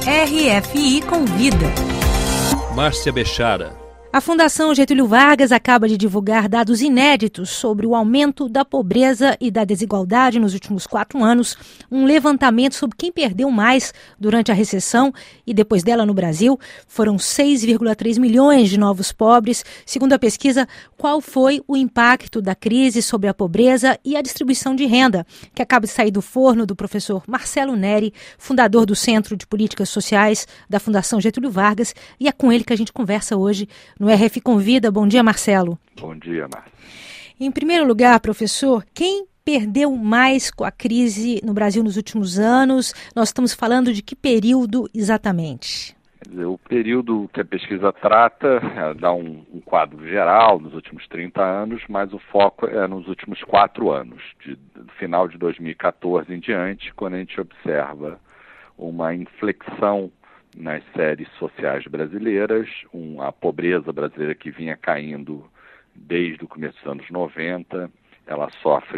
RFI Convida. Márcia Bechara. A Fundação Getúlio Vargas acaba de divulgar dados inéditos sobre o aumento da pobreza e da desigualdade nos últimos 4 anos, um levantamento sobre quem perdeu mais durante a recessão e depois dela no Brasil. Foram 6,3 milhões de novos pobres. Segundo a pesquisa, qual foi o impacto da crise sobre a pobreza e a distribuição de renda, que acaba de sair do forno do professor Marcelo Neri, fundador do Centro de Políticas Sociais da Fundação Getúlio Vargas, e é com ele que a gente conversa hoje no RF Convida. Bom dia, Marcelo. Bom dia, Márcia. Em primeiro lugar, professor, quem perdeu mais com a crise no Brasil nos últimos anos? Nós estamos falando de que período exatamente? O período que a pesquisa trata dá um quadro geral nos últimos 30 anos, mas o foco é nos últimos 4 anos, do final de 2014 em diante, quando a gente observa uma inflexão nas séries sociais brasileiras, a pobreza brasileira que vinha caindo desde o começo dos anos 90, ela sofre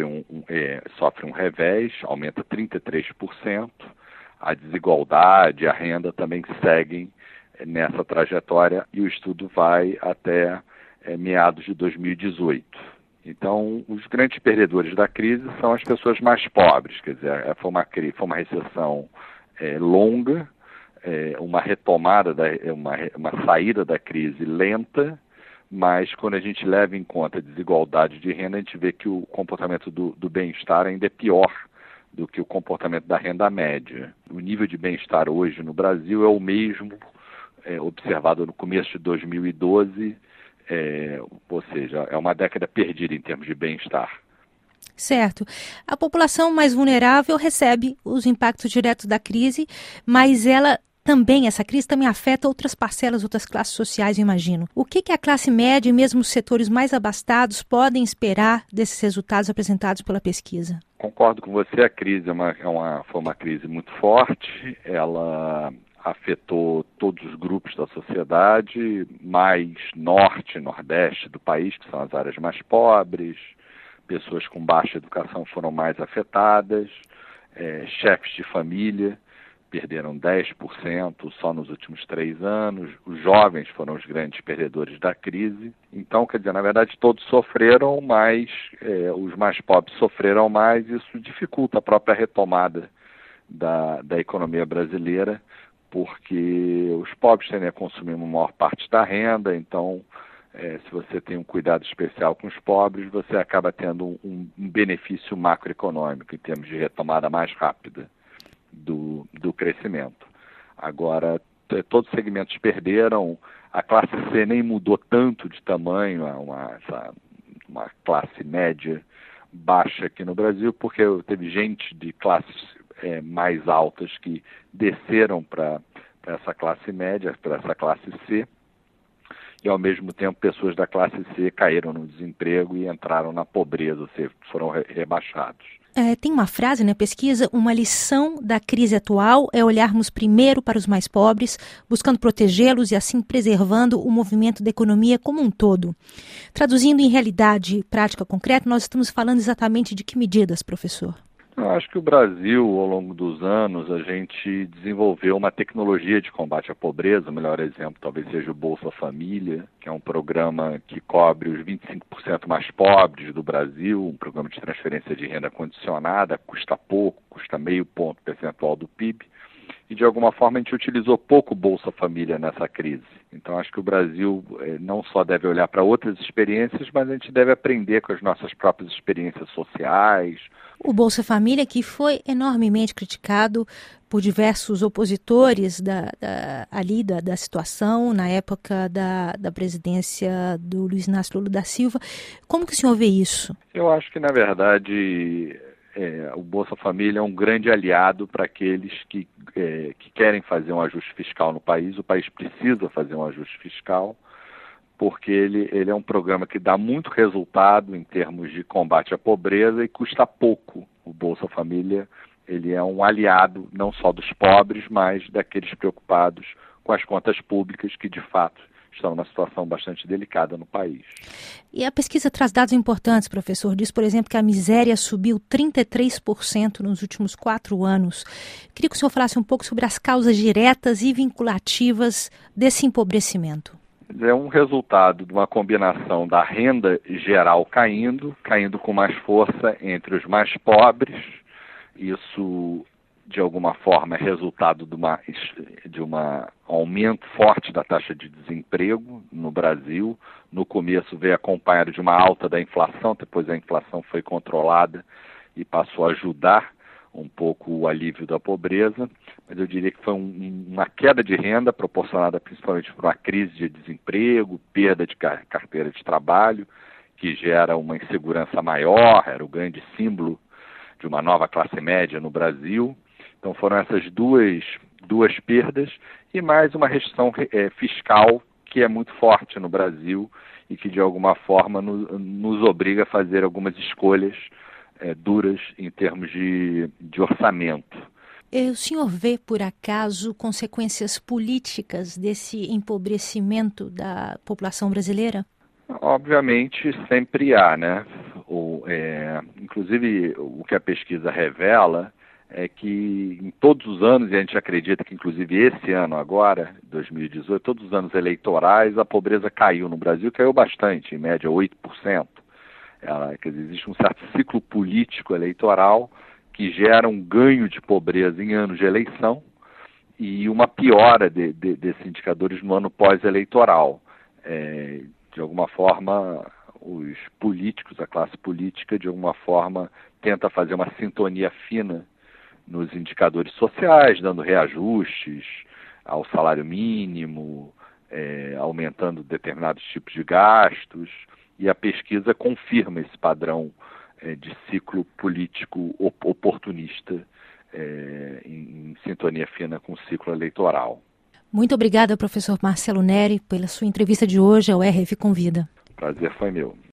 um revés, aumenta 33%, a desigualdade, a renda também seguem nessa trajetória e o estudo vai até meados de 2018. Então, os grandes perdedores da crise são as pessoas mais pobres, quer dizer, foi uma recessão longa, uma retomada, uma saída da crise lenta, mas quando a gente leva em conta a desigualdade de renda, a gente vê que o comportamento do bem-estar ainda é pior do que o comportamento da renda média. O nível de bem-estar hoje no Brasil é o mesmo observado no começo de 2012, ou seja, é uma década perdida em termos de bem-estar. Certo. A população mais vulnerável recebe os impactos diretos da crise, mas essa crise também afeta outras parcelas, outras classes sociais, eu imagino. O que a classe média e mesmo os setores mais abastados podem esperar desses resultados apresentados pela pesquisa? Concordo com você, a crise foi uma crise muito forte, ela afetou todos os grupos da sociedade, mais norte e nordeste do país, que são as áreas mais pobres, pessoas com baixa educação foram mais afetadas, chefes de família perderam 10% só nos últimos 3 anos, os jovens foram os grandes perdedores da crise. Então, quer dizer, na verdade todos sofreram, mas os mais pobres sofreram mais, isso dificulta a própria retomada da economia brasileira, porque os pobres tendem a consumir uma maior parte da renda, então se você tem um cuidado especial com os pobres, você acaba tendo um benefício macroeconômico em termos de retomada mais rápida do crescimento. Agora, todos os segmentos perderam, a classe C nem mudou tanto de tamanho, uma classe média baixa aqui no Brasil, porque teve gente de classes mais altas que desceram para essa classe média, para essa classe C, e ao mesmo tempo pessoas da classe C caíram no desemprego e entraram na pobreza, ou seja, foram rebaixados. Tem uma frase na pesquisa: uma lição da crise atual é olharmos primeiro para os mais pobres, buscando protegê-los e assim preservando o movimento da economia como um todo. Traduzindo em realidade prática concreta, nós estamos falando exatamente de que medidas, professor? Eu acho que o Brasil, ao longo dos anos, a gente desenvolveu uma tecnologia de combate à pobreza. O melhor exemplo talvez seja o Bolsa Família, que é um programa que cobre os 25% mais pobres do Brasil, um programa de transferência de renda condicionada, custa pouco, custa 0,5 ponto percentual do PIB. E, de alguma forma, a gente utilizou pouco o Bolsa Família nessa crise. Então, acho que o Brasil não só deve olhar para outras experiências, mas a gente deve aprender com as nossas próprias experiências sociais. O Bolsa Família, que foi enormemente criticado por diversos opositores da situação, na época da presidência do Luiz Inácio Lula da Silva. Como que o senhor vê isso? Eu acho que, na verdade, o Bolsa Família é um grande aliado para aqueles que querem fazer um ajuste fiscal no país. O país precisa fazer um ajuste fiscal, porque ele é um programa que dá muito resultado em termos de combate à pobreza e custa pouco. O Bolsa Família, ele é um aliado não só dos pobres, mas daqueles preocupados com as contas públicas que, de fato, está numa situação bastante delicada no país. E a pesquisa traz dados importantes, professor. Diz, por exemplo, que a miséria subiu 33% nos últimos 4 anos. Queria que o senhor falasse um pouco sobre as causas diretas e vinculativas desse empobrecimento. É um resultado de uma combinação da renda geral caindo com mais força entre os mais pobres. Isso, de alguma forma, é resultado de um aumento forte da taxa de desemprego no Brasil. No começo veio acompanhado de uma alta da inflação, depois a inflação foi controlada e passou a ajudar um pouco o alívio da pobreza, mas eu diria que foi uma queda de renda proporcionada principalmente por uma crise de desemprego, perda de carteira de trabalho, que gera uma insegurança maior, era o grande símbolo de uma nova classe média no Brasil. Então foram essas duas perdas e mais uma restrição fiscal que é muito forte no Brasil e que de alguma forma nos obriga a fazer algumas escolhas duras em termos de orçamento. O senhor vê, por acaso, consequências políticas desse empobrecimento da população brasileira? Obviamente, sempre há, né? Inclusive, o que a pesquisa revela é que em todos os anos, e a gente acredita que inclusive esse ano agora, 2018, todos os anos eleitorais, a pobreza caiu no Brasil, caiu bastante, em média 8%. Quer dizer, existe um certo ciclo político eleitoral que gera um ganho de pobreza em anos de eleição e uma piora desses indicadores no ano pós-eleitoral. De alguma forma, os políticos, a classe política, de alguma forma, tenta fazer uma sintonia fina nos indicadores sociais, dando reajustes ao salário mínimo, aumentando determinados tipos de gastos. E a pesquisa confirma esse padrão de ciclo político oportunista em sintonia fina com o ciclo eleitoral. Muito obrigada, professor Marcelo Neri, pela sua entrevista de hoje ao RF Convida. O prazer foi meu.